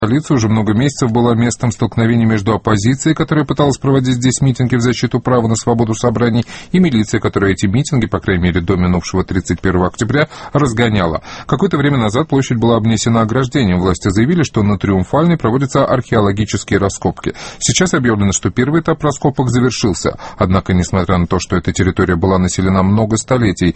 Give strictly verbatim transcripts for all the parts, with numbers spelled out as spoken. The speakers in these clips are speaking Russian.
Столица уже много месяцев была местом столкновений между оппозицией, которая пыталась проводить здесь митинги в защиту права на свободу собраний, и милицией, которая эти митинги, по крайней мере до минувшего тридцать первого октября, разгоняла. Какое-то время назад площадь была обнесена ограждением. Власти заявили, что на Триумфальной проводятся археологические раскопки. Сейчас объявлено, что первый этап раскопок завершился. Однако, несмотря на то, что эта территория была населена много столетий,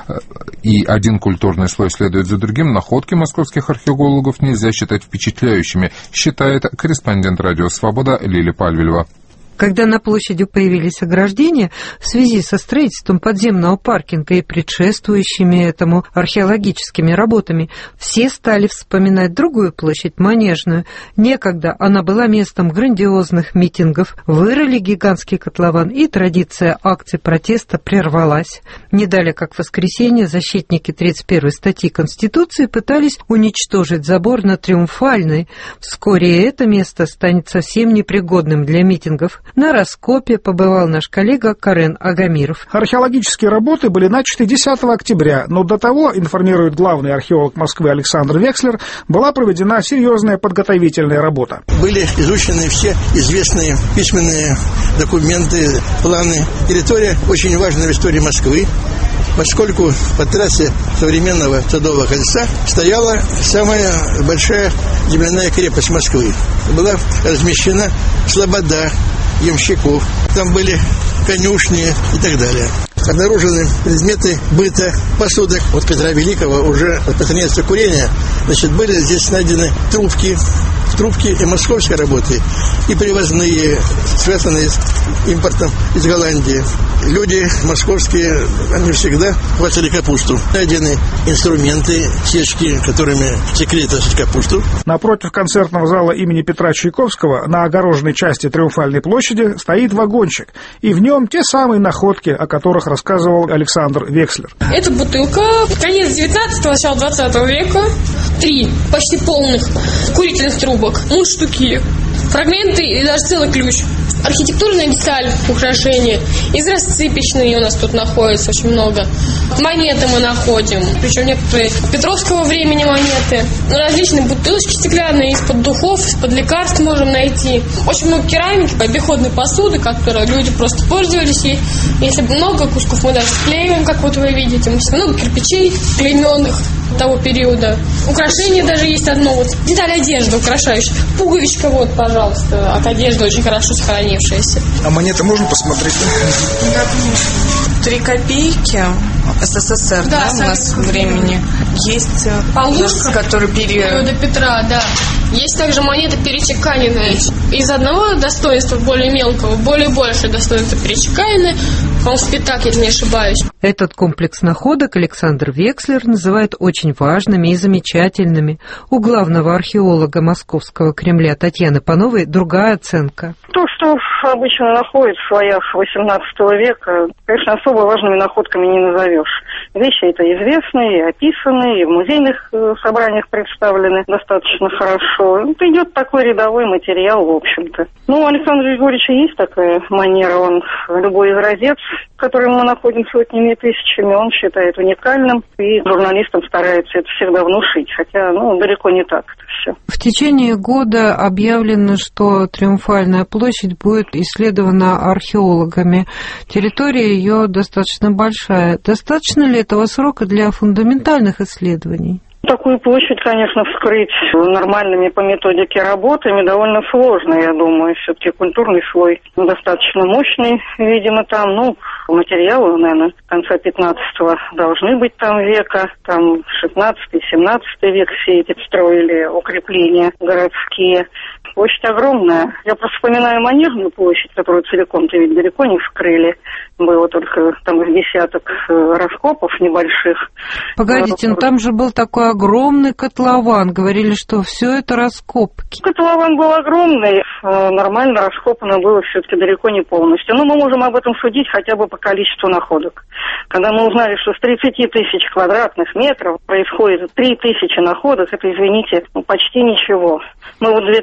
и один культурный слой следует за другим, находки московских археологов нельзя считать впечатляющими, считает корреспондент «Радио Свобода» Лилия Пальвелева. Когда на площади появились ограждения в связи со строительством подземного паркинга и предшествующими этому археологическими работами, все стали вспоминать другую площадь, Манежную. Некогда она была местом грандиозных митингов, вырыли гигантский котлован, и традиция акций протеста прервалась. Не далее, как в воскресенье, защитники тридцать первой статьи Конституции пытались уничтожить забор на Триумфальной. Вскоре это место станет совсем непригодным для митингов. На раскопе побывал наш коллега Карен Агамиров. Археологические работы были начаты десятого октября, но до того, информирует главный археолог Москвы Александр Векслер, была проведена серьезная подготовительная работа. Были изучены все известные письменные документы, планы. Территория очень важная в истории Москвы, поскольку по трассе современного Садового кольца стояла самая большая земляная крепость Москвы. Была размещена слобода ямщиков, там были конюшни и так далее. Обнаружены предметы быта, посудок. От Петра Великого уже распространяется курение. Значит, были здесь найдены трубки, трубки и московской работы, и привозные, связанные с импортом из Голландии. Люди московские, они всегда хватали капусту. Найдены инструменты, сечки, которыми секли эту капусту. Напротив концертного зала имени Петра Чайковского на огороженной части Триумфальной площади стоит вагончик, и в нем те самые находки, о которых рассказывал Александр Векслер. Это бутылка, конец девятнадцатого, начало двадцатого века, три почти полных курительных трубок, мундштуки, фрагменты и даже целый ключ. Архитектурная деталь, украшения, израссыпичные у нас тут находится очень много. Монеты мы находим, причем некоторые петровского времени монеты. Различные бутылочки стеклянные, из-под духов, из-под лекарств можем найти. Очень много керамики, обиходной посуды, которой люди просто пользовались ей. Если много кусков, мы даже склеиваем, как вот вы видите. Много кирпичей клейменных того периода. Украшения даже есть одно, вот деталь одежды украшающая. Пуговичка вот, пожалуйста, от одежды очень хорошо сохранившаяся. А монеты можно посмотреть? Да, конечно. Три копейки СССР, да, да у нас времени. Есть полушка, который период до Петра, да. Есть также монеты перечеканенные. Из одного достоинства, более мелкого, более большее достоинство перечеканенное. По-моему, в Пятак, если не ошибаюсь. Этот комплекс находок Александр Векслер называет очень важными и замечательными. У главного археолога Московского Кремля Татьяны Пановой другая оценка. То, что обычно находят в слоях восемнадцатого века, конечно, особо важными находками не назовешь. Вещи это известные, описанные, и в музейных собраниях представлены достаточно хорошо. Это идет такой рядовой материал, в общем-то. Ну, у Александра Григорьевича есть такая манера, он любой изразец, который мы находим сотнями и тысячами, он считает уникальным, и журналистам старается это всегда внушить, хотя, ну, далеко не так это все. В течение года объявлено, что Триумфальная площадь будет исследована археологами. Территория ее достаточно большая. Достаточно ли этого срока для фундаментальных исследований? Такую площадь, конечно, вскрыть нормальными по методике работами довольно сложно, я думаю. Все-таки культурный слой достаточно мощный, видимо, там, ну, материалы, наверное, конца пятнадцатого должны быть там века, там шестнадцатый, семнадцатый век все эти строили укрепления городские. Площадь огромная. Я просто вспоминаю Манежную площадь, которую целиком-то ведь далеко не вскрыли. Было только там десяток раскопов небольших. Погодите, ну там же был такой огромный котлован. Говорили, что все это раскопки. Котлован был огромный. Нормально раскопано было все-таки далеко не полностью. Но мы можем об этом судить хотя бы по количеству находок. Когда мы узнали, что с тридцати тысяч квадратных метров происходит три тысячи находок, это, извините, ну, почти ничего. Мы вот в две тысячи седьмом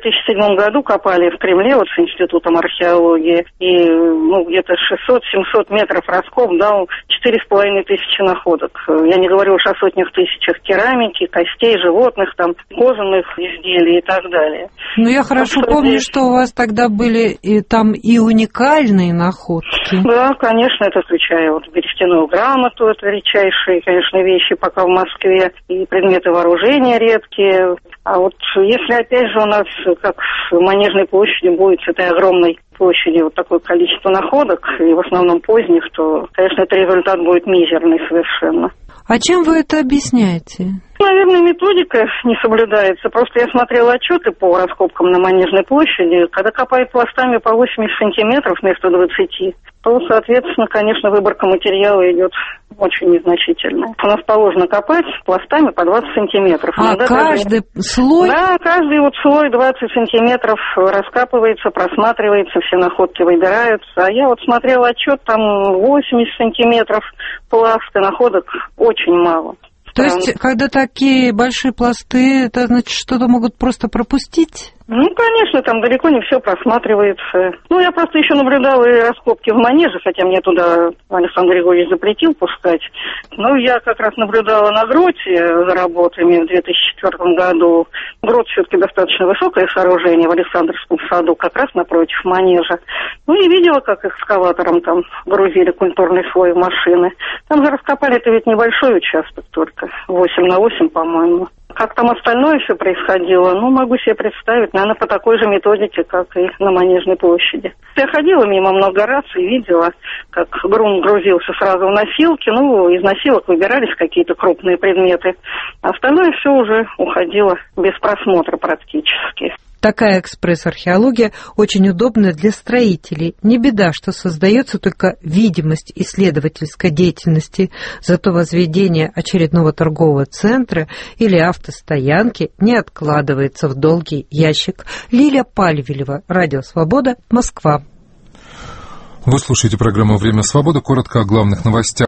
седьмом году копали в Кремле вот с Институтом археологии, и ну, где-то шестьсот-семьсот метров раскоп дал четыре с половиной тысячи находок. Я не говорю уж о сотнях тысячах керамики, костей животных, там, кожаных изделий и так далее. Ну, я хорошо так, помню, здесь... что у вас тогда были и, там и уникальные находки. Да, конечно, это включая вот берестяную грамоту, это редчайшие, конечно, вещи пока в Москве, и предметы вооружения редкие. А вот если, опять же, у нас, как в Манежной площади, будет с этой огромной площади вот такое количество находок, и в основном поздних, то, конечно, этот результат будет мизерный совершенно. А чем вы это объясняете? Наверное, методика не соблюдается. Просто я смотрела отчеты по раскопкам на Манежной площади. Когда копают пластами по восемьдесят сантиметров вместо двадцати, то, соответственно, конечно, выборка материала идет очень незначительная. У нас положено копать пластами по двадцать сантиметров. А иногда каждый даже... слой? Да, каждый вот слой двадцать сантиметров раскапывается, просматривается, все находки выбираются. А я вот смотрела отчет, там восемьдесят сантиметров пласт, и находок очень мало. То есть, когда такие большие пласты, это значит, что-то могут просто пропустить? Ну, конечно, там далеко не все просматривается. Ну, я просто еще наблюдала и раскопки в Манеже, хотя мне туда Александр Григорьевич запретил пускать. Но я как раз наблюдала на гроте за работами в две тысячи четвёртом году. Грот все-таки достаточно высокое сооружение в Александровском саду, как раз напротив Манежа. Ну, и видела, как экскаватором там грузили культурный слой в машины. Там же раскопали-то ведь небольшой участок только, восемь на восемь, по-моему. Как там остальное все происходило, ну, могу себе представить, наверное, по такой же методике, как и на Манежной площади. Я ходила мимо много раз и видела, как грунт грузился сразу в носилки, ну, из носилок выбирались какие-то крупные предметы, а остальное все уже уходило без просмотра практически. Такая экспресс-археология очень удобна для строителей. Не беда, что создается только видимость исследовательской деятельности, зато возведение очередного торгового центра или автостоянки не откладывается в долгий ящик. Лилия Пальвелева, Радио Свобода, Москва. Вы слушаете программу «Время свободы». Коротко о главных новостях.